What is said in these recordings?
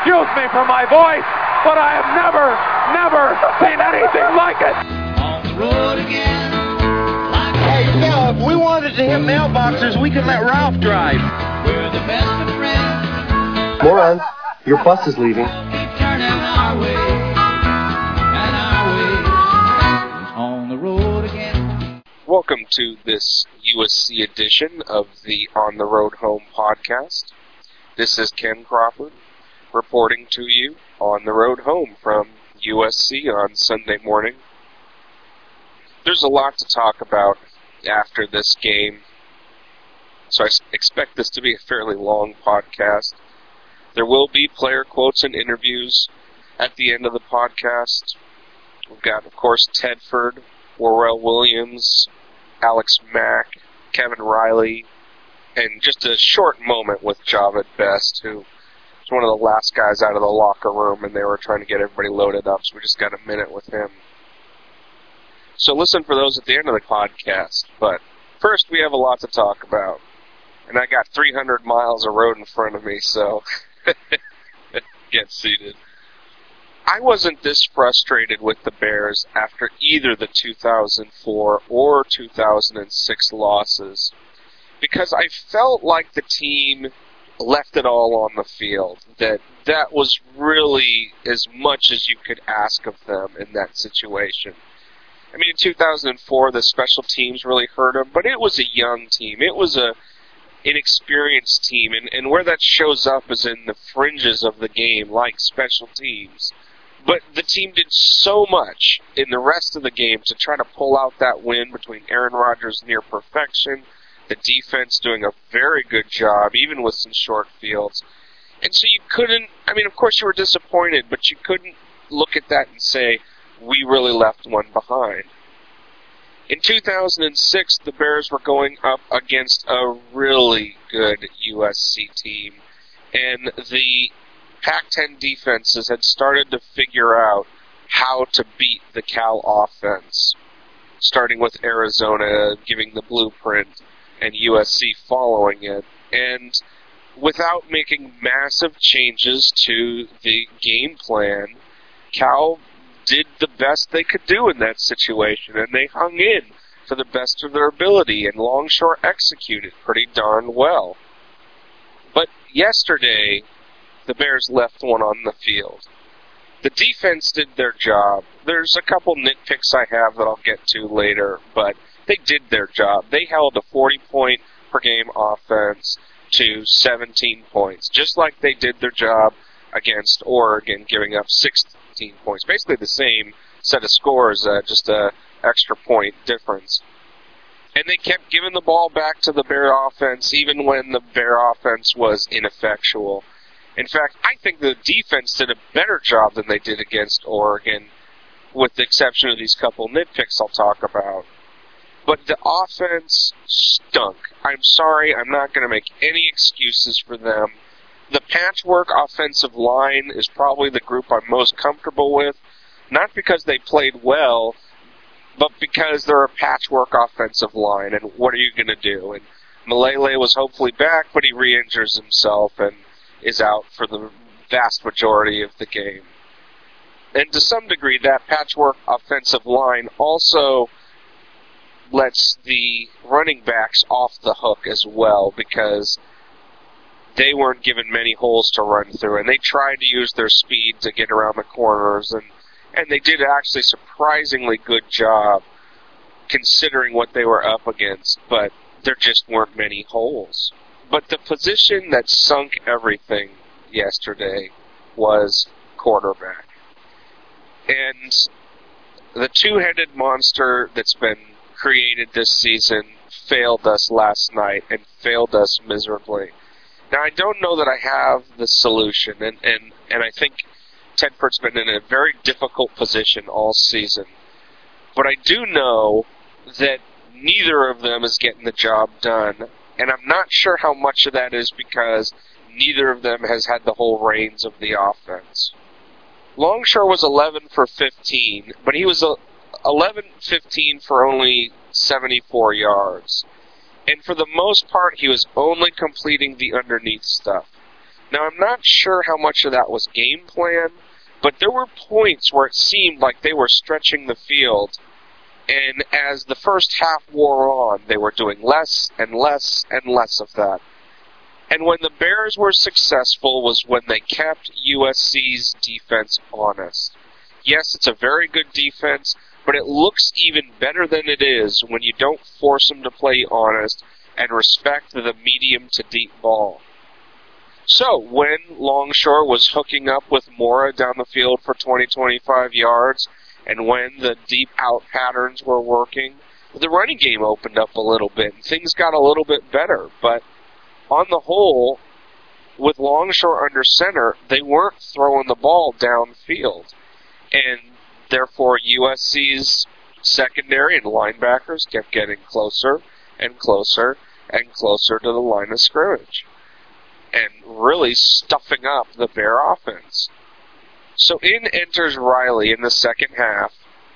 excuse me for my voice, but I have never seen anything like it. On the road again. Hey, Phil, if we wanted to hit mailboxes, we could let Ralph drive. We're the best of friends. Morons, your bus is leaving. Keep turning our way. And our way is on the road again. Welcome to this USC edition of the On the Road Home podcast. This is Ken Crawford reporting to you on the road home from USC on Sunday morning. There's a lot to talk about after this game, so I expect this to be a fairly long podcast. There will be player quotes and interviews at the end of the podcast. We've got, of course, Tedford, Warrell Williams, Alex Mack, Kevin Riley, and just a short moment with Jahvid Best, who was one of the last guys out of the locker room, and they were trying to get everybody loaded up, so we just got a minute with him. So listen for those at the end of the podcast. But first, we have a lot to talk about. And I got 300 miles of road in front of me, so get seated. I wasn't this frustrated with the Bears after either the 2004 or 2006 losses, because I felt like the team left it all on the field, that was really as much as you could ask of them in that situation. I mean, in 2004, the special teams really hurt them, but it was a young team. It was a inexperienced team, and where that shows up is in the fringes of the game, like special teams. But the team did so much in the rest of the game to try to pull out that win between Aaron Rodgers' near perfection, the defense doing a very good job, even with some short fields. And so you couldn't, I mean, of course you were disappointed, but you couldn't look at that and say, we really left one behind. In 2006, the Bears were going up against a really good USC team, and the Pac-10 defenses had started to figure out how to beat the Cal offense, starting with Arizona giving the blueprint and USC following it. And without making massive changes to the game plan, Cal did the best they could do in that situation, and they hung in to the best of their ability, and Longshore executed pretty darn well. But yesterday, the Bears left one on the field. The defense did their job. There's a couple nitpicks I have that I'll get to later, but they did their job. They held a 40-point per game offense to 17 points, just like they did their job against Oregon, giving up 16 points. Basically the same set of scores, just a extra point difference. And they kept giving the ball back to the Bear offense, even when the Bear offense was ineffectual. In fact, I think the defense did a better job than they did against Oregon, with the exception of these couple nitpicks I'll talk about. But the offense stunk. I'm sorry, I'm not going to make any excuses for them. The patchwork offensive line is probably the group I'm most comfortable with, not because they played well, but because they're a patchwork offensive line, and what are you going to do? And Malele was hopefully back, but he re-injures himself and is out for the vast majority of the game. And to some degree, that patchwork offensive line also lets the running backs off the hook as well, because they weren't given many holes to run through, and they tried to use their speed to get around the corners, and they did actually a surprisingly good job considering what they were up against, but there just weren't many holes. But the position that sunk everything yesterday was quarterback. And the two-headed monster that's been created this season failed us last night and failed us miserably. Now, I don't know that I have the solution, and I think Tedford's been in a very difficult position all season. But I do know that neither of them is getting the job done, and I'm not sure how much of that is because neither of them has had the whole reins of the offense. Longshore was 11 for 15, but he was 11-15 for only 74 yards. And for the most part, he was only completing the underneath stuff. Now, I'm not sure how much of that was game plan, but there were points where it seemed like they were stretching the field, and as the first half wore on, they were doing less and less and less of that. And when the Bears were successful was when they kept USC's defense honest. Yes, it's a very good defense, but it looks even better than it is when you don't force them to play honest and respect the medium to deep ball. So, when Longshore was hooking up with Mora down the field for 20-25 yards, and when the deep out patterns were working, the running game opened up a little bit, and things got a little bit better. But on the whole, with Longshore under center, they weren't throwing the ball downfield. And therefore, USC's secondary and linebackers kept getting closer and closer and closer to the line of scrimmage, and really stuffing up the Bear offense. So in enters Riley in the second half,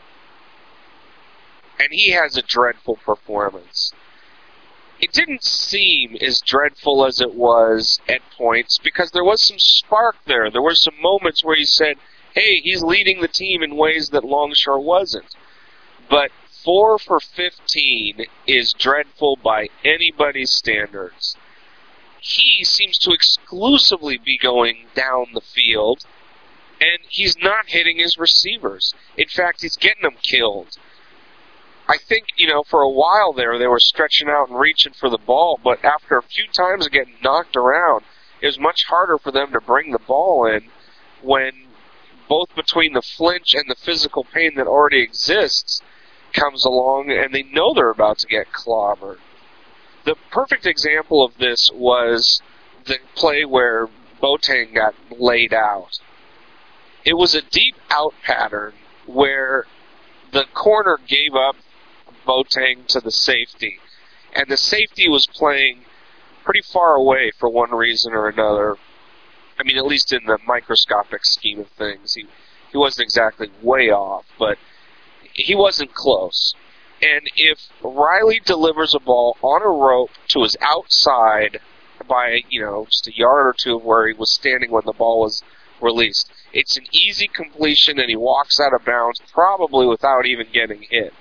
and he has a dreadful performance. It didn't seem as dreadful as it was at points because there was some spark there. There were some moments where he said, hey, he's leading the team in ways that Longshore wasn't. But 4 for 15 is dreadful by anybody's standards. He seems to exclusively be going down the field, and he's not hitting his receivers. In fact, he's getting them killed. I think, for a while there, they were stretching out and reaching for the ball, but after a few times of getting knocked around, it was much harder for them to bring the ball in when both between the flinch and the physical pain that already exists comes along, and they know they're about to get clobbered. The perfect example of this was the play where Boateng got laid out. It was a deep out pattern where the corner gave up Boateng to the safety, and the safety was playing pretty far away for one reason or another. I mean, at least in the microscopic scheme of things. He wasn't exactly way off, but he wasn't close. And if Riley delivers a ball on a rope to his outside by, just a yard or two of where he was standing when the ball was released, it's an easy completion and he walks out of bounds, probably without even getting hit.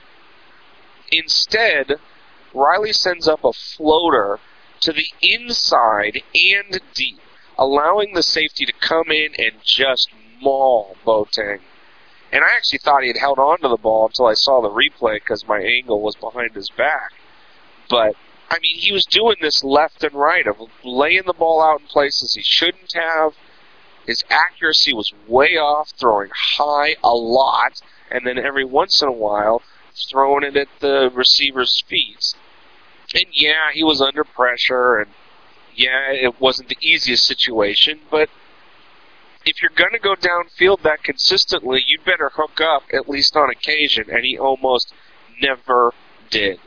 Instead, Riley sends up a floater to the inside and deep, allowing the safety to come in and just maul Boateng. And I actually thought he had held on to the ball until I saw the replay because my angle was behind his back. But, he was doing this left and right, of laying the ball out in places he shouldn't have. His accuracy was way off, throwing high a lot, and then every once in a while, throwing it at the receiver's feet. And yeah, he was under pressure, and yeah, it wasn't the easiest situation, but if you're going to go downfield that consistently, you'd better hook up at least on occasion, and he almost never did.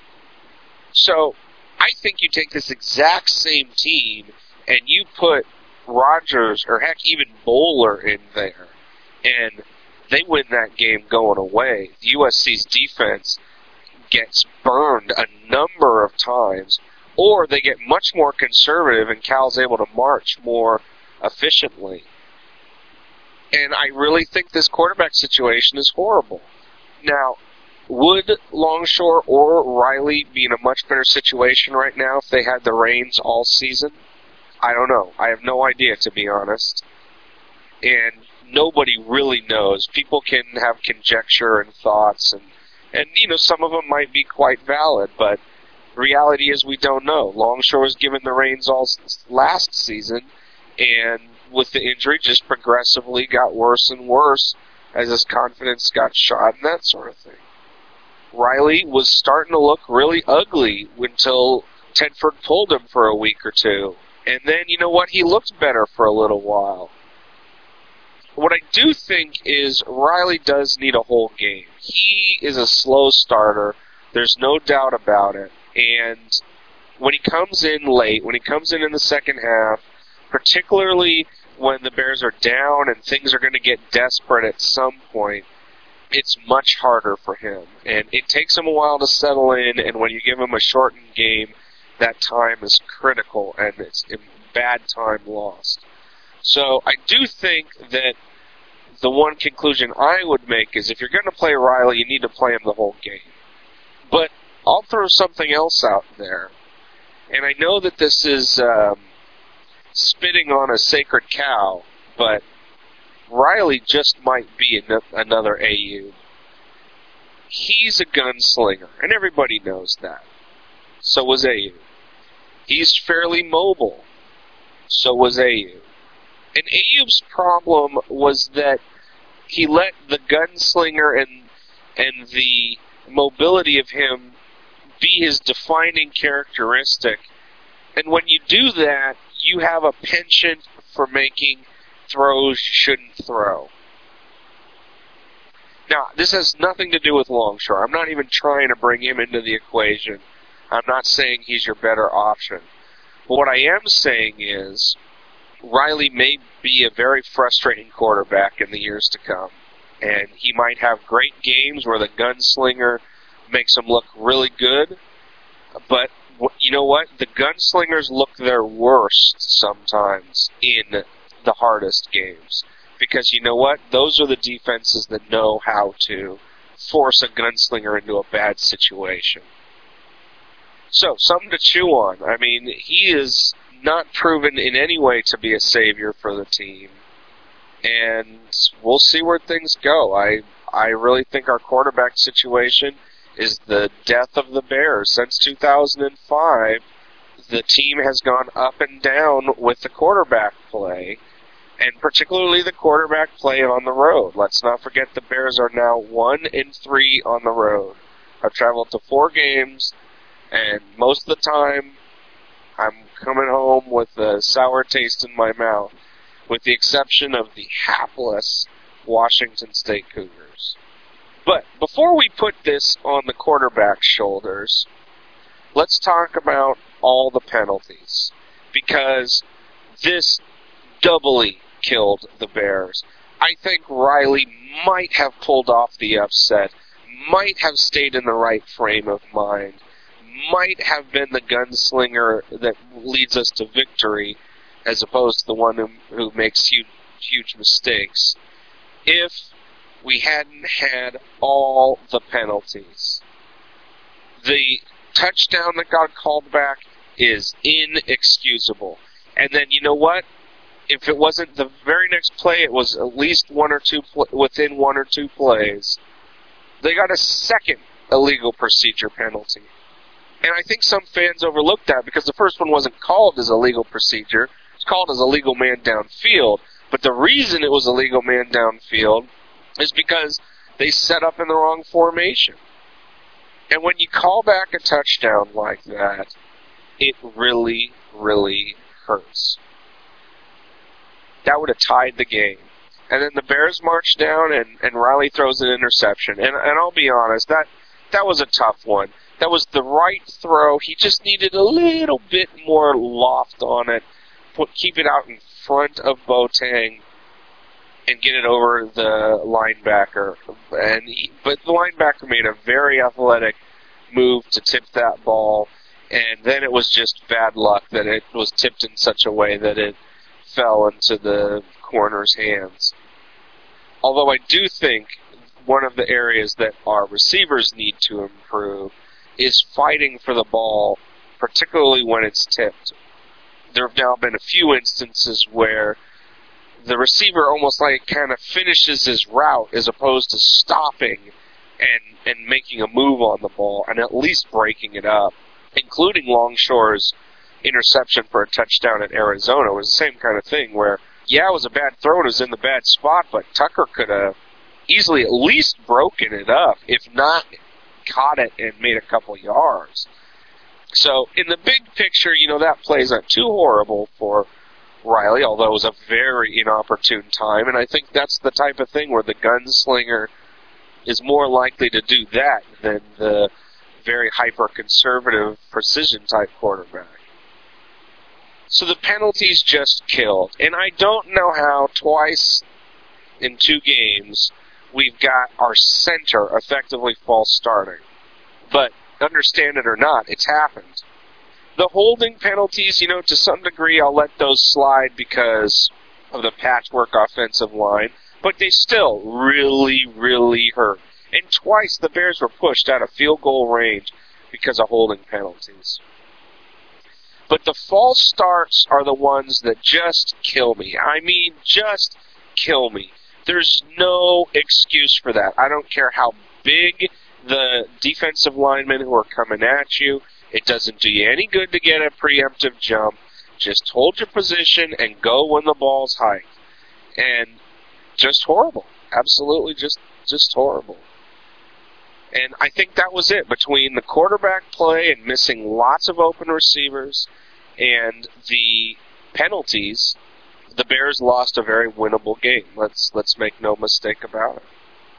So, I think you take this exact same team, and you put Rogers, or heck, even Bowler in there, and they win that game going away. USC's defense gets burned a number of times, or they get much more conservative, and Cal's able to march more efficiently. And I really think this quarterback situation is horrible. Now, would Longshore or Riley be in a much better situation right now if they had the reins all season? I don't know. I have no idea, to be honest. And nobody really knows. People can have conjecture and thoughts, and some of them might be quite valid, but the reality is we don't know. Longshore was given the reins all last season, and with the injury just progressively got worse and worse as his confidence got shot and that sort of thing. Riley was starting to look really ugly until Tedford pulled him for a week or two. And then, you know what, he looked better for a little while. What I do think is Riley does need a whole game. He is a slow starter. There's no doubt about it. And when he comes in late, when he comes in the second half, particularly when the Bears are down and things are going to get desperate at some point, it's much harder for him. And it takes him a while to settle in, and when you give him a shortened game, that time is critical, and it's bad time lost. So I do think that the one conclusion I would make is if you're going to play Riley, you need to play him the whole game. But I'll throw something else out there. And I know that this is spitting on a sacred cow, but Riley just might be another AU. He's a gunslinger, and everybody knows that. So was AU. He's fairly mobile. So was AU. And AU's problem was that he let the gunslinger and the mobility of him be his defining characteristic. And when you do that, you have a penchant for making throws you shouldn't throw. Now, this has nothing to do with Longshore. I'm not even trying to bring him into the equation. I'm not saying he's your better option. But what I am saying is Riley may be a very frustrating quarterback in the years to come. And he might have great games where the gunslinger makes him look really good. But you know what? The gunslingers look their worst sometimes in the hardest games. Because you know what? Those are the defenses that know how to force a gunslinger into a bad situation. So, something to chew on. I mean, he is not proven in any way to be a savior for the team. And we'll see where things go. I really think our quarterback situation is the death of the Bears. Since 2005, the team has gone up and down with the quarterback play, and particularly the quarterback play on the road. Let's not forget the Bears are now 1-3 on the road. I've traveled to 4 games, and most of the time I'm coming home with a sour taste in my mouth, with the exception of the hapless Washington State Cougars. But before we put this on the quarterback's shoulders, let's talk about all the penalties, because this doubly killed the Bears. I think Riley might have pulled off the upset, might have stayed in the right frame of mind, might have been the gunslinger that leads us to victory, as opposed to the one who makes huge mistakes, if we hadn't had all the penalties. The touchdown that got called back is inexcusable. And then, you know what? If it wasn't the very next play, it was at least within 1 or 2 plays. They got a second illegal procedure penalty. And I think some fans overlooked that because the first one wasn't called as a legal procedure. It's called as a legal man downfield. But the reason it was a legal man downfield is because they set up in the wrong formation. And when you call back a touchdown like that, it really, really hurts. That would have tied the game. And then the Bears march down, and Riley throws an interception. And I'll be honest, that was a tough one. That was the right throw. He just needed a little bit more loft on it. Keep it out in front of Boateng and get it over the linebacker. But the linebacker made a very athletic move to tip that ball, and then it was just bad luck that it was tipped in such a way that it fell into the corner's hands. Although I do think one of the areas that our receivers need to improve is fighting for the ball, particularly when it's tipped. There have now been a few instances where the receiver almost like kind of finishes his route as opposed to stopping and making a move on the ball and at least breaking it up, including Longshore's interception for a touchdown at Arizona. It was the same kind of thing where, yeah, it was a bad throw, it was in the bad spot, but Tucker could have easily at least broken it up, if not caught it and made a couple yards. So in the big picture, that play's not too horrible for Riley, although it was a very inopportune time, and I think that's the type of thing where the gunslinger is more likely to do that than the very hyper-conservative precision-type quarterback. So the penalties just killed, and I don't know how twice in 2 games we've got our center effectively false starting. But understand it or not, it's happened. The holding penalties, to some degree, I'll let those slide because of the patchwork offensive line, but they still really, really hurt. And twice the Bears were pushed out of field goal range because of holding penalties. But the false starts are the ones that just kill me. I mean, just kill me. There's no excuse for that. I don't care how big the defensive linemen who are coming at you. It doesn't do you any good to get a preemptive jump. Just hold your position and go when the ball's hiked. And just horrible. Absolutely just horrible. And I think that was it. Between the quarterback play and missing lots of open receivers and the penalties, the Bears lost a very winnable game. Let's make no mistake about it.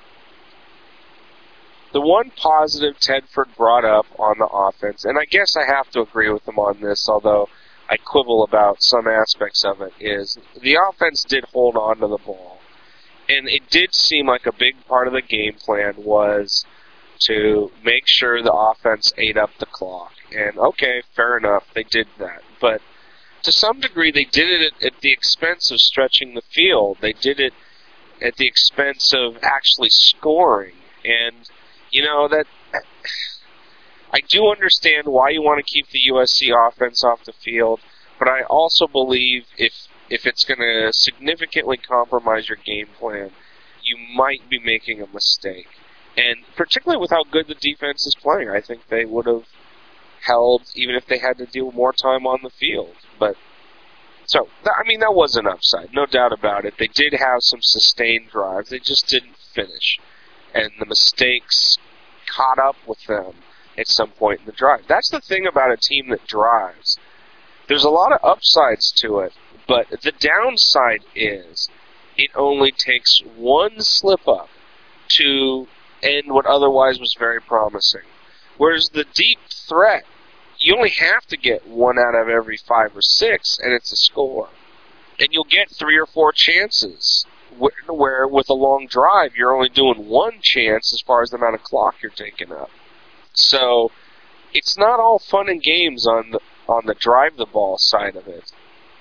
The one positive Tedford brought up on the offense, and I guess I have to agree with him on this, although I quibble about some aspects of it, is the offense did hold on to the ball. And it did seem like a big part of the game plan was to make sure the offense ate up the clock. And okay, fair enough, they did that. But to some degree, they did it at the expense of stretching the field. They did it at the expense of actually scoring. And, that I do understand why you want to keep the USC offense off the field, but I also believe if it's going to significantly compromise your game plan, you might be making a mistake. And particularly with how good the defense is playing, I think they would have held, even if they had to deal more time on the field. But that was an upside, no doubt about it. They did have some sustained drives. They just didn't finish. And the mistakes caught up with them at some point in the drive. That's the thing about a team that drives. There's a lot of upsides to it, but the downside is it only takes one slip-up to end what otherwise was very promising. Whereas the deep threat, you only have to get 1 out of every 5 or 6, and it's a score. And you'll get 3 or 4 chances, where with a long drive, you're only doing 1 chance as far as the amount of clock you're taking up. So it's not all fun and games on the drive the ball side of it.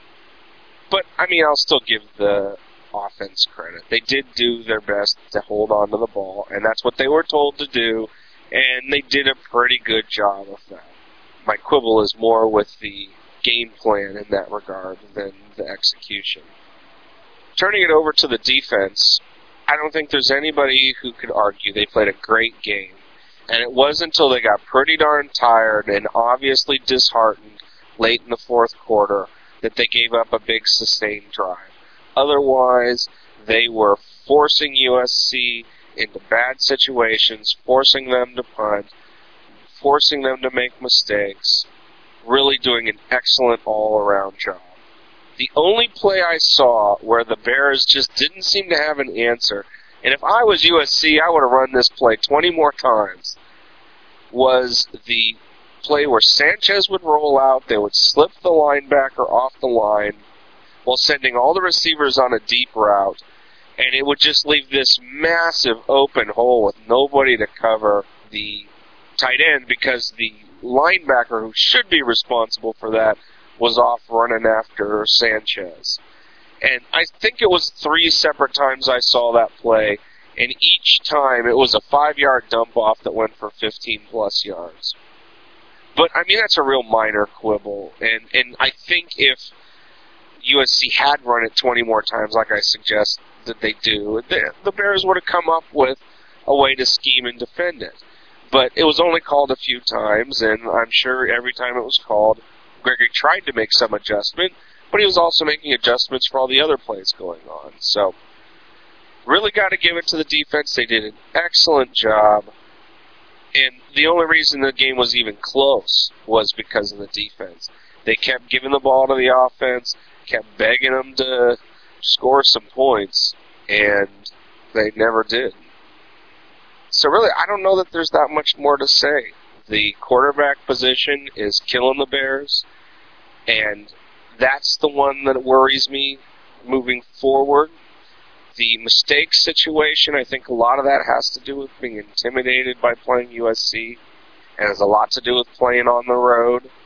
But, I'll still give the offense credit. They did do their best to hold on to the ball, and that's what they were told to do, and they did a pretty good job of that. My quibble is more with the game plan in that regard than the execution. Turning it over to the defense, I don't think there's anybody who could argue they played a great game. And it wasn't until they got pretty darn tired and obviously disheartened late in the fourth quarter that they gave up a big sustained drive. Otherwise, they were forcing USC into bad situations, forcing them to punt, forcing them to make mistakes, really doing an excellent all-around job. The only play I saw where the Bears just didn't seem to have an answer, and if I was USC, I would have run this play 20 more times, was the play where Sanchez would roll out, they would slip the linebacker off the line while sending all the receivers on a deep route, and it would just leave this massive open hole with nobody to cover the tight end because the linebacker who should be responsible for that was off running after Sanchez. And I think it was 3 separate times I saw that play, and each time it was a 5-yard dump-off that went for 15-plus yards. But, that's a real minor quibble, and I think if USC had run it 20 more times like I suggest that they do, the Bears would have come up with a way to scheme and defend it. But it was only called a few times, and I'm sure every time it was called, Gregory tried to make some adjustment, but he was also making adjustments for all the other plays going on. So, really got to give it to the defense. They did an excellent job. And the only reason the game was even close was because of the defense. They kept giving the ball to the offense, kept begging them to score some points, and they never did. So really, I don't know that there's that much more to say. The quarterback position is killing the Bears, and that's the one that worries me moving forward. The mistake situation, I think a lot of that has to do with being intimidated by playing USC, and has a lot to do with playing on the road.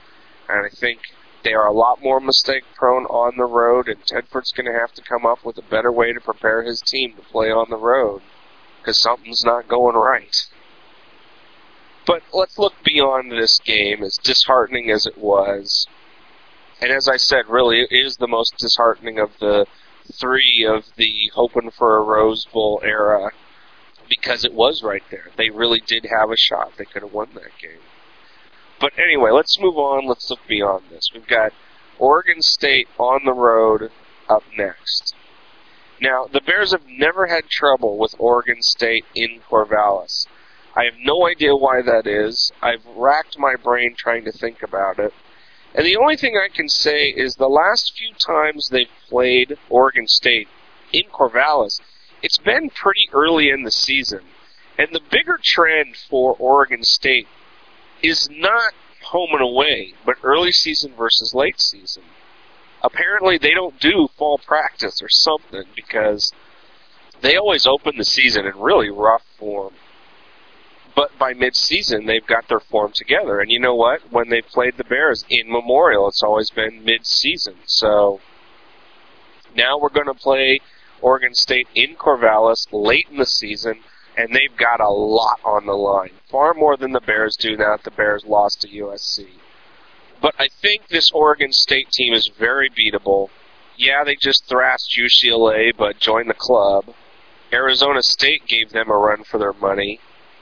And I think they are a lot more mistake-prone on the road, and Tedford's going to have to come up with a better way to prepare his team to play on the road, because something's not going right. But let's look beyond this game, as disheartening as it was. And as I said, really, it is the most disheartening of the three of the hoping for a Rose Bowl era, because it was right there. They really did have a shot. They could have won that game. But anyway, let's move on. Let's look beyond this. We've got Oregon State on the road up next. Now, the Bears have never had trouble with Oregon State in Corvallis. I have no idea why that is. I've racked my brain trying to think about it. And the only thing I can say is the last few times they've played Oregon State in Corvallis, it's been pretty early in the season. And the bigger trend for Oregon State is not home and away, but early season versus late season. Apparently they don't do fall practice or something, because they always open the season in really rough form. But by mid-season, they've got their form together. And you know what? When they played the Bears in Memorial, it's always been mid-season. So now we're going to play Oregon State in Corvallis late in the season, and they've got a lot on the line. Far more than the Bears do now that the Bears lost to USC. But I think this Oregon State team is very beatable. Yeah, they just thrashed UCLA, but joined the club. Arizona State gave them a run for their money,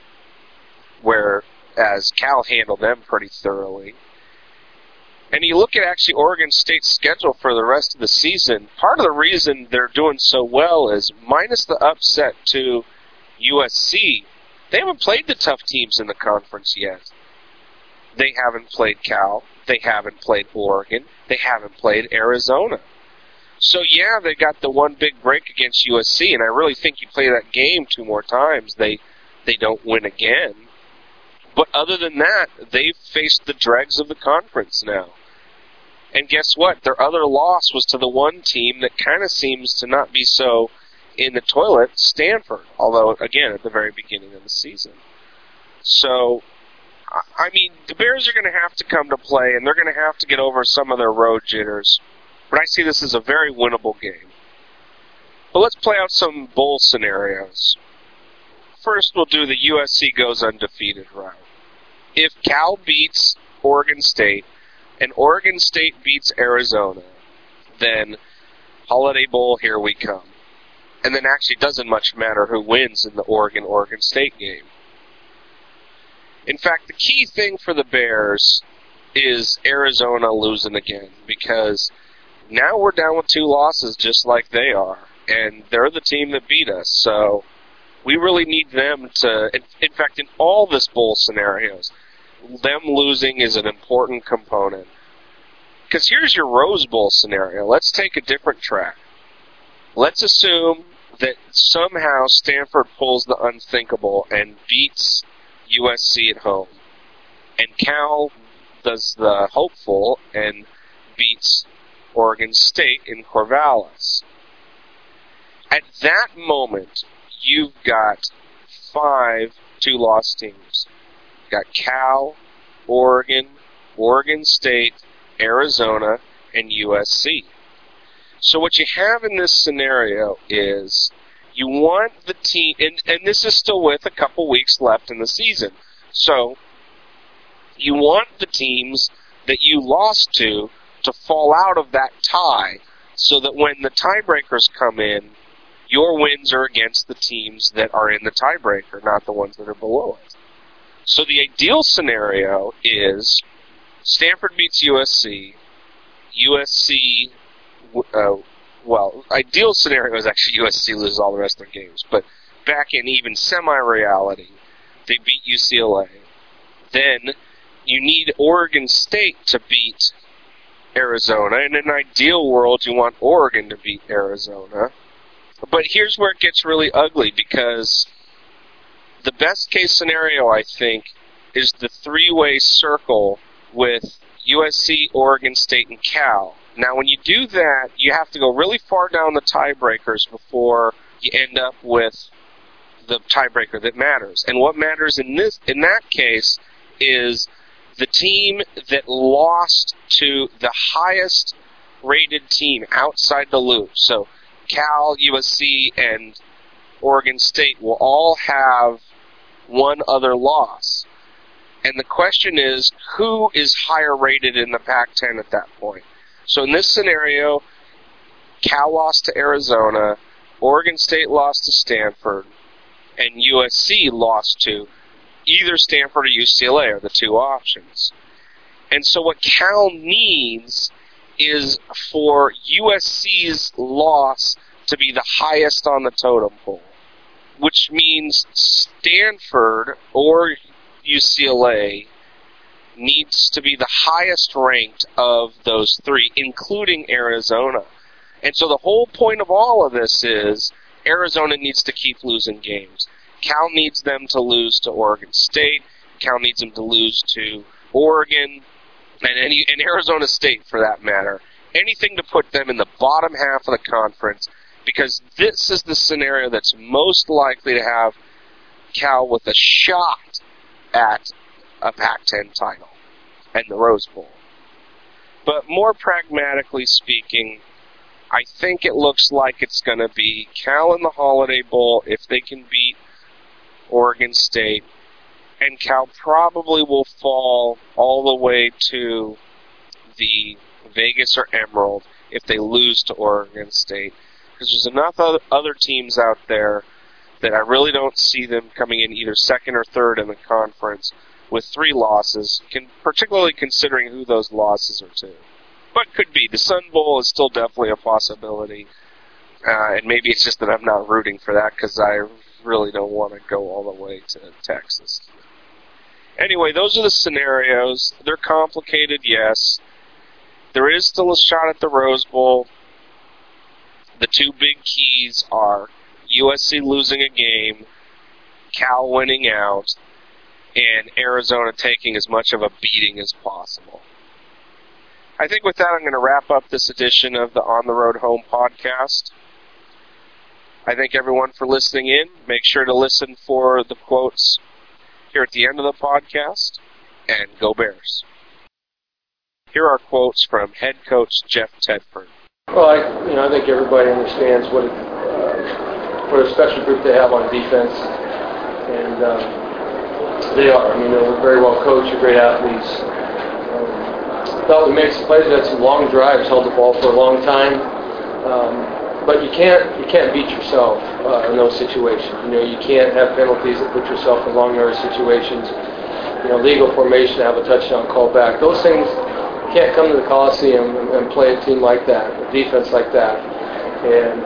whereas Cal handled them pretty thoroughly. And you look at actually Oregon State's schedule for the rest of the season, part of the reason they're doing so well is, minus the upset to USC, they haven't played the tough teams in the conference yet. They haven't played Cal. They haven't played Oregon. They haven't played Arizona. So yeah, they got the one big break against USC, and I really think you play that game two more times, they don't win again. But other than that, they've faced the dregs of the conference now. And guess what? Their other loss was to the one team that kind of seems to not be so in the toilet, Stanford. Although, again, at the very beginning of the season. So, I mean, the Bears are going to have to come to play, and they're going to have to get over some of their road jitters. But I see this as a very winnable game. But let's play out some bowl scenarios. First, we'll do the USC goes undefeated route. If Cal beats Oregon State and Oregon State beats Arizona, then Holiday Bowl, here we come. And then actually it doesn't much matter who wins in the Oregon State game. In fact, the key thing for the Bears is Arizona losing again, because now we're down with 2 losses just like they are, and they're the team that beat us, so we really need them to, in fact, in all this bowl scenarios, them losing is an important component. Because here's your Rose Bowl scenario. Let's take a different track. Let's assume that somehow Stanford pulls the unthinkable and beats USC at home, and Cal does the hopeful and beats Oregon State in Corvallis. At that moment, you've got 5 two-loss teams. You've got Cal, Oregon, Oregon State, Arizona, and USC. So what you have in this scenario is you want the team, and this is still with a couple weeks left in the season, so you want the teams that you lost to fall out of that tie, so that when the tiebreakers come in, your wins are against the teams that are in the tiebreaker, not the ones that are below it. So the ideal scenario is Stanford beats USC, ideal scenario is actually USC loses all the rest of their games, but back in even semi-reality, they beat UCLA. Then you need Oregon State to beat Arizona. In an ideal world, you want Oregon to beat Arizona. But here's where it gets really ugly, because the best case scenario, I think, is the 3-way circle with USC, Oregon State, and Cal. Now, when you do that, you have to go really far down the tiebreakers before you end up with the tiebreaker that matters. And what matters in that case is The team that lost to the highest rated team outside the loop, so Cal, USC, and Oregon State will all have one other loss. And the question is, who is higher rated in the Pac-10 at that point? So in this scenario, Cal lost to Arizona, Oregon State lost to Stanford, and USC lost to either Stanford or UCLA are the two options. And so what Cal needs is for USC's loss to be the highest on the totem pole, which means Stanford or UCLA needs to be the highest ranked of those three, including Arizona. And so the whole point of all of this is Arizona needs to keep losing games. Cal needs them to lose to Oregon State. Cal needs them to lose to Oregon and Arizona State, for that matter. Anything to put them in the bottom half of the conference, because this is the scenario that's most likely to have Cal with a shot at a Pac-10 title and the Rose Bowl. But more pragmatically speaking, I think it looks like it's going to be Cal in the Holiday Bowl if they can beat Oregon State, and Cal probably will fall all the way to the Vegas or Emerald if they lose to Oregon State, because there's enough other teams out there that I really don't see them coming in either second or third in the conference with 3 losses, particularly considering who those losses are to. But could be. The Sun Bowl is still definitely a possibility, and maybe it's just that I'm not rooting for that because I really don't want to go all the way to Texas. Anyway, those are the scenarios. They're complicated, yes. There is still a shot at the Rose Bowl. The 2 big keys are USC losing a game, Cal winning out, and Arizona taking as much of a beating as possible. I think with that, I'm going to wrap up this edition of the On the Road Home podcast. I thank everyone for listening in. Make sure to listen for the quotes here at the end of the podcast, and go Bears. Here are quotes from head coach Jeff Tedford. Well, I think everybody understands what a special group they have on defense, and they are. I mean, they're very well coached, they're great athletes. Thought we made some plays. We had some long drives, held the ball for a long time, but you can't beat yourself in those situations. You can't have penalties that put yourself in long yard situations. Legal formation to have a touchdown call back. Those things can't come to the Coliseum and play a team like that, a defense like that, and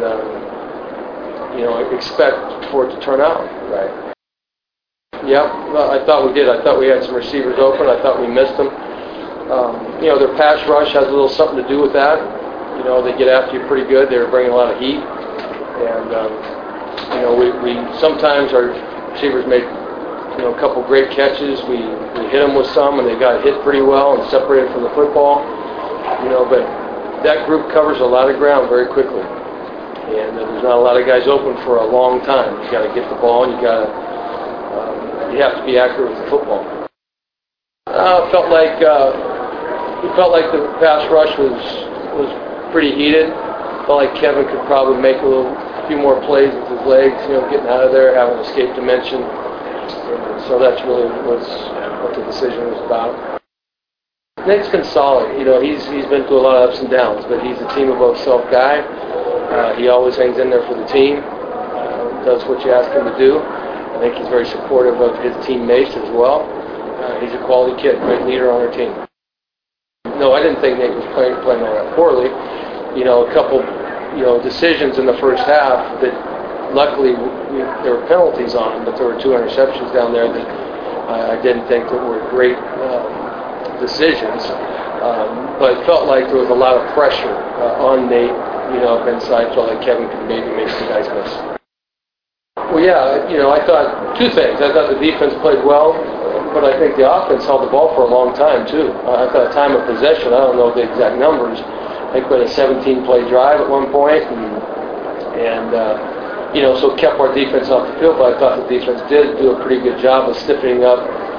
expect for it to turn out right. Yeah, I thought we did. I thought we had some receivers open. I thought we missed them. Their pass rush has a little something to do with that. They get after you pretty good. They're bringing a lot of heat, and we sometimes our receivers make a couple great catches. We hit them with some, and they got hit pretty well and separated from the football. But that group covers a lot of ground very quickly, and there's not a lot of guys open for a long time. You got to get the ball, and you have to be accurate with the football. Felt like the pass rush was pretty heated. Felt like Kevin could probably make a few more plays with his legs, getting out of there, having escape dimension. So that's really what the decision was about. Nick's been solid. He's been through a lot of ups and downs, but he's a team above self guy. He always hangs in there for the team, does what you ask him to do. I think he's very supportive of his teammates as well. He's a quality kid, great leader on our team. No, I didn't think Nick was playing all that poorly. A couple, decisions in the first half that luckily there were penalties on, but there were 2 interceptions down there that I didn't think that were great decisions. But it felt like there was a lot of pressure on Nate, up inside. Felt like Kevin could maybe make some guys miss. Well, yeah, I thought 2 things. I thought the defense played well, but I think the offense held the ball for a long time, too. I thought time of possession, I don't know the exact numbers. I think we had a 17-play drive at one point, and so it kept our defense off the field, but I thought the defense did do a pretty good job of stiffening up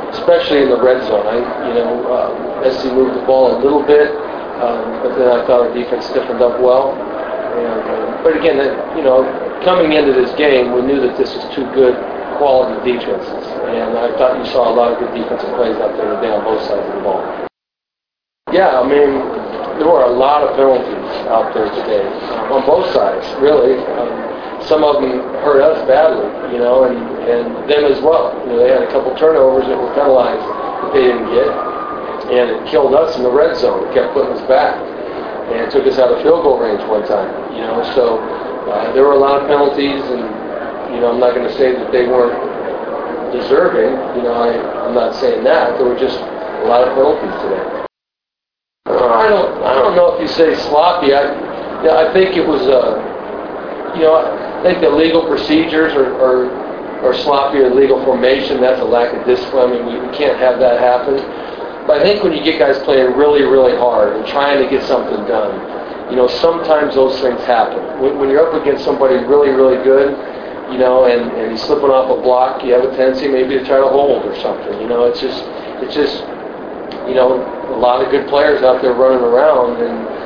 especially in the red zone. SC moved the ball a little bit, but then I thought our defense stiffened up well. But again, coming into this game, we knew that this was two good quality defenses, and I thought you saw a lot of good defensive plays out there today on both sides of the ball. Yeah, there were a lot of penalties out there today on both sides, really. Some of them hurt us badly, and them as well. They had a couple turnovers that were penalized that they didn't get, and it killed us in the red zone. It kept putting us back, and it took us out of field goal range one time. So there were a lot of penalties, and I'm not going to say that they weren't deserving. I'm not saying that. There were just a lot of penalties today. I don't know if you say sloppy. I think it was. I think the legal procedures are sloppy, or legal formation. That's a lack of discipline. We can't have that happen. But I think when you get guys playing really, really hard and trying to get something done, sometimes those things happen. When you're up against somebody really, really good, and he's slipping off a block, you have a tendency maybe to try to hold or something. It's just a lot of good players out there running around,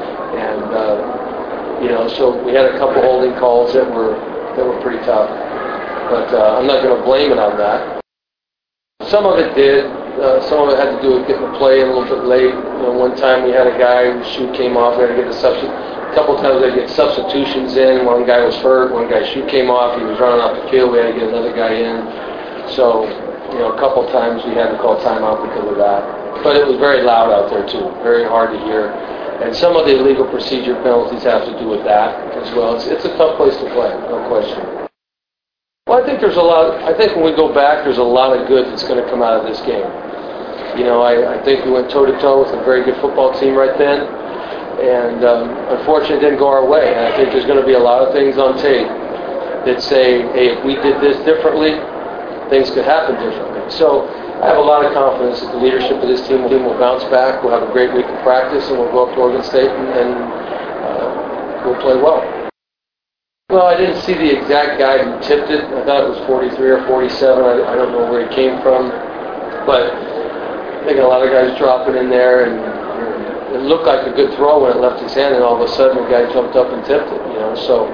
so we had a couple holding calls that were pretty tough. But I'm not going to blame it on that. Some of it did. Some of it had to do with getting the play in a little bit late. One time we had a guy whose shoe came off. We had to get a couple times we had to get substitutions in. One guy was hurt. One guy's shoe came off. He was running off the field. We had to get another guy in. So, a couple times we had to call timeout because of that. But it was very loud out there too. Very hard to hear. And some of the illegal procedure penalties have to do with that as well. It's a tough place to play, no question. Well, I think when we go back, there's a lot of good that's going to come out of this game. I think we went toe-to-toe with a very good football team right then. And unfortunately, it didn't go our way. And I think there's going to be a lot of things on tape that say, hey, if we did this differently, things could happen differently. So I have a lot of confidence that the leadership of this team will bounce back. We'll have a great week of practice, and we'll go up to Oregon State and we'll play well. Well, I didn't see the exact guy who tipped it. I thought it was 43 or 47. I don't know where he came from. But I think a lot of guys dropping in there, and it looked like a good throw when it left his hand, and all of a sudden the guy jumped up and tipped it. So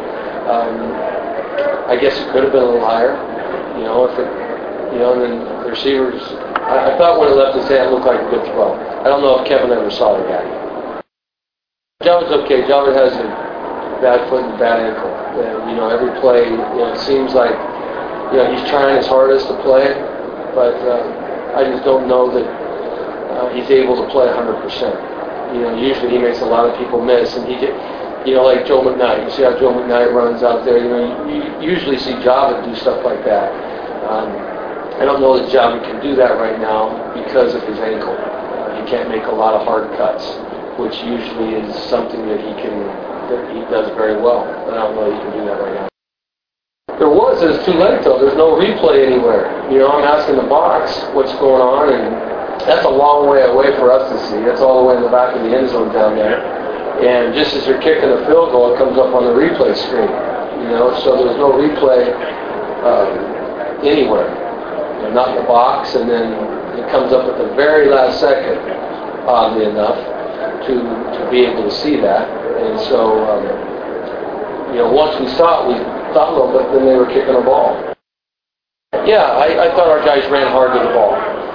I guess it could have been a little higher. And then the receivers, I thought when it left his hand, it looked like a good throw. I don't know if Kevin ever saw the guy. Javid's okay. Javid has a bad foot and bad ankle. And, every play, it seems like, he's trying his hardest to play, but I just don't know that he's able to play 100%. Usually he makes a lot of people miss, and like Joe McKnight. You see how Joe McKnight runs out there. You usually see Javid do stuff like that. I don't know that Javid can do that right now because of his ankle. He can't make a lot of hard cuts, which usually is something that he does very well. But I don't know that he can do that right now. It's too late though. There's no replay anywhere. I'm asking the box what's going on, and that's a long way away for us to see. That's all the way in the back of the end zone down there. And just as you're kicking the field goal, it comes up on the replay screen. So there's no replay anywhere. Not in the box, and then it comes up at the very last second, oddly enough, to be able to see that. And so, once we saw it, we thought a little bit, then they were kicking the ball. Yeah, I thought our guys ran hard to the ball.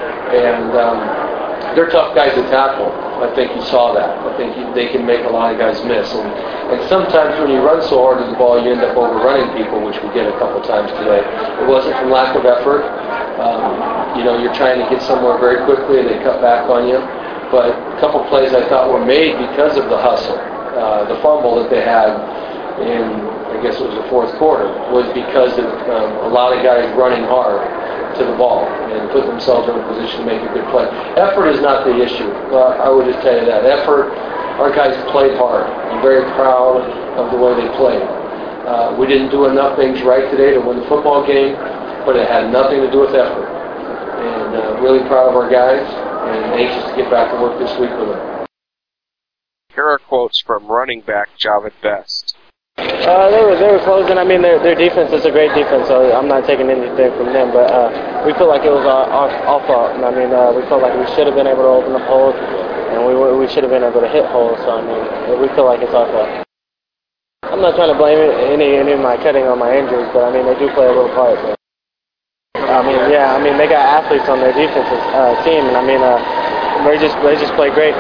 And they're tough guys to tackle. I think you saw that. I think they can make a lot of guys miss. And sometimes when you run so hard to the ball, you end up overrunning people, which we did a couple times today. It wasn't from lack of effort. You're trying to get somewhere very quickly, and they cut back on you. But a couple plays I thought were made because of the hustle. The fumble that they had in, I guess it was the fourth quarter, was because of a lot of guys running hard to the ball and put themselves in a position to make a good play. Effort is not the issue. I would just tell you that. Effort, our guys played hard. I'm very proud of the way they played. We didn't do enough things right today to win the football game, but it had nothing to do with effort. And really proud of our guys and anxious to get back to work this week with them. Here are quotes from running back Javid Best. They were close, and I mean their defense is a great defense, so I'm not taking anything from them. But we feel like it was our fault, and I mean we felt like we should have been able to open up holes, and we should have been able to hit holes. So I mean we feel like it's our fault. I'm not trying to blame any of my cutting on my injuries, but I mean they do play a little part. But, I mean they got athletes on their defensive team, and I mean they just play great.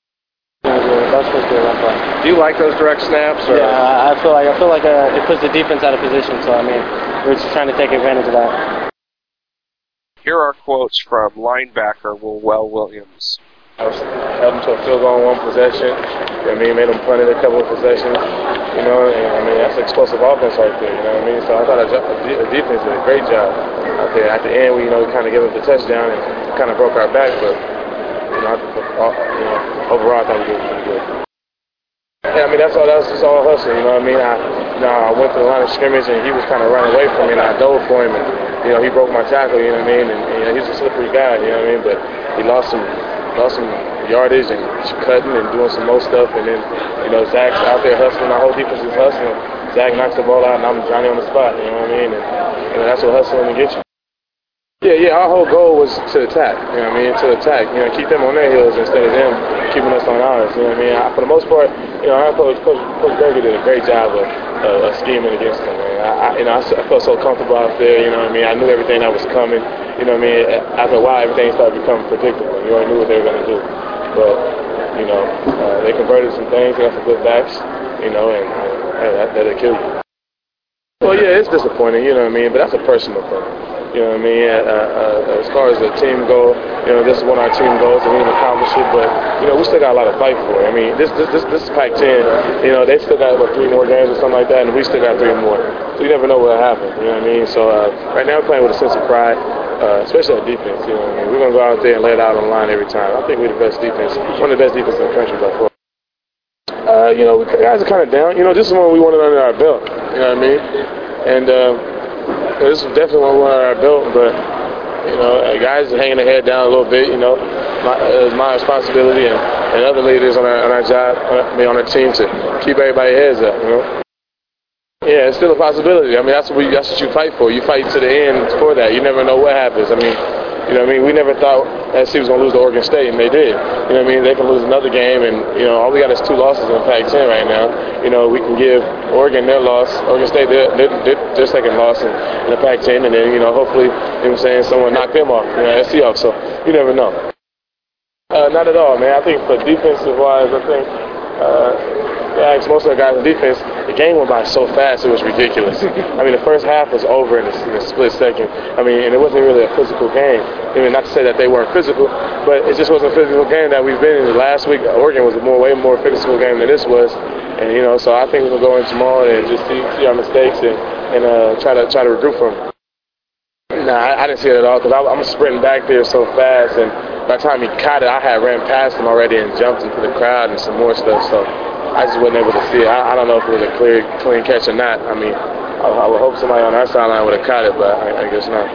Do you like those direct snaps? Or? Yeah, I feel like it puts the defense out of position. So I mean, we're just trying to take advantage of that. Here are quotes from linebacker Will Williams. I was held them to a field goal in one possession. You know what I mean? Made them punt it a couple of possessions. You know, and I mean that's explosive offense right there. You know what I mean? So I thought the defense did a great job out there. At the end, we kind of gave up the touchdown and kind of broke our back, but overall I thought we did pretty good. Yeah, I mean, that was just all hustle, you know what I mean? I went to the line of scrimmage, and he was kind of running away from me, and I dove for him, and, he broke my tackle, you know what I mean? And, he's a slippery guy, you know what I mean? But he lost some yardage and cutting and doing some more stuff, and then, Zach's out there hustling, our whole defense is hustling. Zach knocks the ball out, and I'm Johnny on the spot, you know what I mean? And that's what hustling will get you. Yeah, our whole goal was to attack, to attack, keep them on their heels instead of them keeping us on ours, you know what I mean? For the most part, our Coach Berger did a great job of scheming against them, man. I felt so comfortable out there, you know what I mean? I knew everything that was coming, you know what I mean? After a while, everything started becoming predictable. You already knew what they were going to do. But, they converted some things, they got some good backs, and that'll kill you. Well, yeah, it's disappointing, you know what I mean? But that's a personal thing. You know what I mean? As far as the team goes, this is one of our team goals, and we didn't accomplish it. But we still got a lot to fight for. I mean, this is Pac-10. They still got 3 more games or something like that, and we still got 3 more. So you never know what'll happen. You know what I mean? So right now we're playing with a sense of pride, especially on defense. You know what I mean? We're gonna go out there and lay it out on the line every time. I think we're the best defense, one of the best defenses in the country by far. Guys are kind of down. This is one we wanted under our belt. You know what I mean? And this is definitely one we wanted under our belt, but guys are hanging their head down a little bit. It was my responsibility and other leaders on our job, on our team to keep everybody's heads up. Yeah, it's still a possibility. I mean, that's what you fight for. You fight to the end for that. You never know what happens. I mean, we never thought SC was going to lose to Oregon State, and they did. They can lose another game, and, all we got is 2 losses in the Pac-10 right now. We can give Oregon their loss, Oregon State their second loss in the Pac-10, and then, hopefully, someone knock them off, SC off. So you never know. Not at all, man. I think for defensive-wise, most of the guys on defense, the game went by so fast it was ridiculous. I mean, the first half was over in a split second. I mean, and it wasn't really a physical game. Not to say that they weren't physical, but it just wasn't a physical game that we've been in. Last week, Oregon was way more physical game than this was. And, so I think we'll go in tomorrow and just see our mistakes and try to regroup from them. Nah, I didn't see it at all because I'm sprinting back there so fast, and by the time he caught it, I had ran past him already and jumped into the crowd and some more stuff. So I just wasn't able to see it. I don't know if it was a clean catch or not. I mean, I would hope somebody on our sideline would have caught it, but I guess not.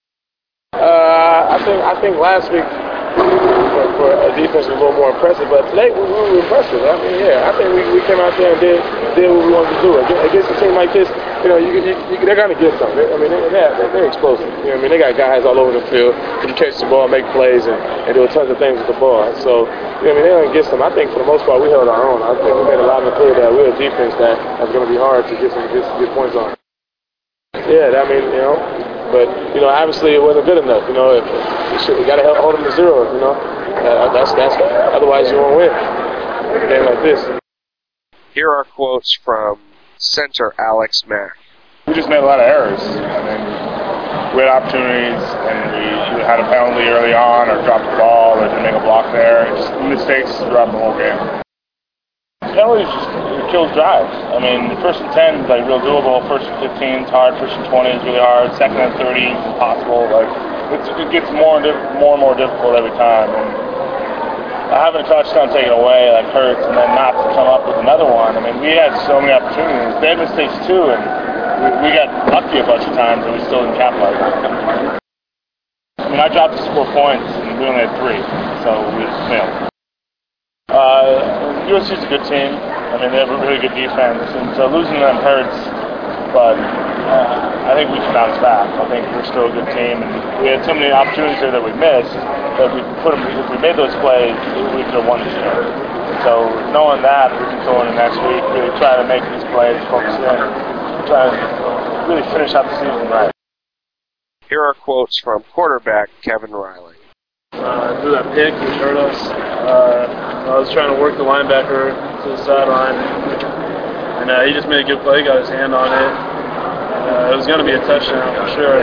I think last week for a defense was a little more impressive, but today we were impressive. I mean, yeah, I think we came out there and did what we wanted to do. Against a team like this, they're going to get something. I mean, they're explosive. They got guys all over the field who can catch the ball, make plays, and do tons of things with the ball. So, they're going to get some. I think for the most part we held our own. I think we made a lot of clear that we're a defense that's going to be hard to get some good points on. Yeah, I mean, but obviously it wasn't good enough. We got to hold them to 0. That's otherwise you won't win a game like this. Here are quotes from center Alex Mack. We just made a lot of errors. I mean, we had opportunities and we had a penalty early on, or dropped the ball, or didn't make a block there. Just mistakes throughout the whole game. Penalties just kills drives. I mean, first and 10 is real doable. First and 15 is hard. First and 20 is really hard. Second and 30 is impossible. It gets more and more difficult every time. And having a touchdown taken away hurts, and then not to come up with another one. I mean, we had so many opportunities. They had mistakes too, and we got lucky a bunch of times, and we still didn't capitalize on it. I mean, our job is to score points, and we only had 3, so we failed. USC's a good team. I mean, they have a really good defense, and so losing them hurts. But I think we can bounce back. I think we're still a good team, and we had so many opportunities there that we missed that if we made those plays, we could have won this game. So knowing that, we can go into next week, really try to make these plays, focus in, try to really finish out the season right. Here are quotes from quarterback Kevin Riley. Threw that pick, which hurt us. I was trying to work the linebacker to the sideline, and he just made a good play, got his hand on it. It was going to be a touchdown for sure.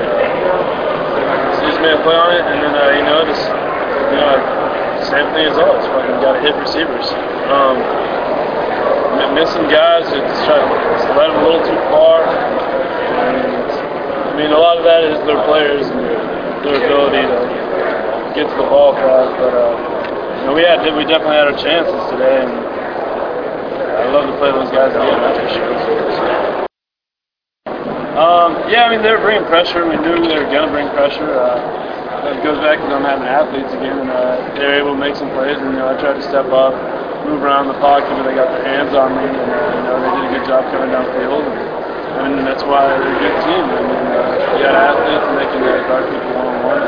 So he just made a play on it, and then same thing as always. Fucking got to hit receivers. Missing guys that just try to let them a little too far. And, I mean, a lot of that is their players and their ability to get to the ball fast, but we definitely had our chances today, and I love to play those guys again, that's for sure. Yeah, I mean, they were bringing pressure. We knew they were going to bring pressure. It goes back to them having athletes again, and they were able to make some plays, and I tried to step up, move around the pocket, and they got their hands on me, and they did a good job coming downfield, and that's why they're a good team. I mean, you got athletes, and they can guard people one-on-one.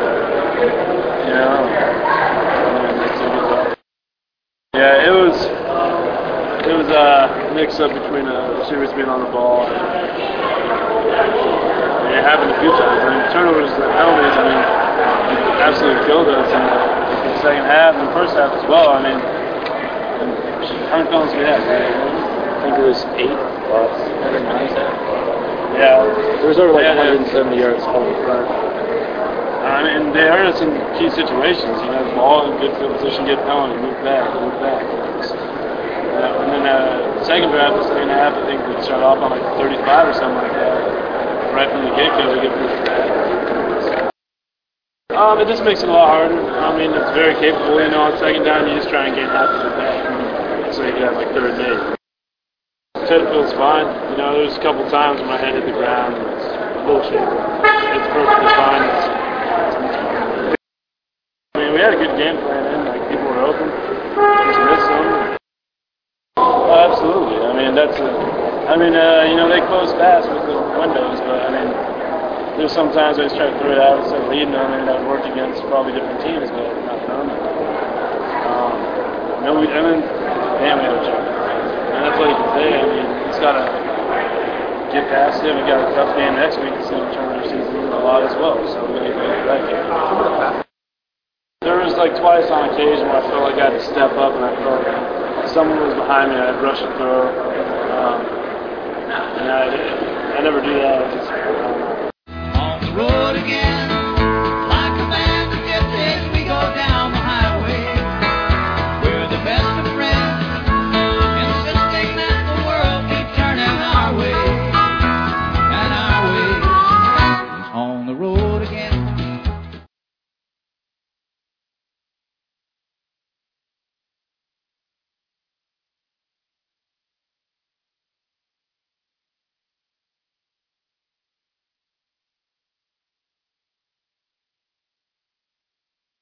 Yeah, it was a mix-up between receivers being on the ball and it happened a few times. I mean, turnovers and penalties, I mean, it absolutely killed us in the second half and the first half as well. I mean, how many penalties we had? I think it was 8 plus. Yeah. There was over 170 yards on the front. I mean, they hurt us in key situations. The ball in good field position, get penalty, move back. And then the second half, I think we started off on like 35 or something like that. Right from the get-go, we get pushed back. It just makes it a lot harder. I mean, it's very capable. On second down, you just try and gain half of it back. So you can have like third and 8. Feels fine. There's a couple times when my head hit the ground and it's a little shaky. It's perfectly fine. I mean, we had a good game plan in. Like, people were open. Just missed them. Oh, absolutely. I mean, they close fast with the windows, but I mean, there's sometimes I just try to throw it out instead of leading them, and that would work against probably different teams, but not permanent. We had a chance. And that's all you can say. I mean, it's got to get past it. We got a tough game next week. It's going to turn our season a lot as well, so we're going to get that game. There was like twice on occasion where I felt like I had to step up, and I felt like someone was behind me, I'd rush a throw. And I never do that.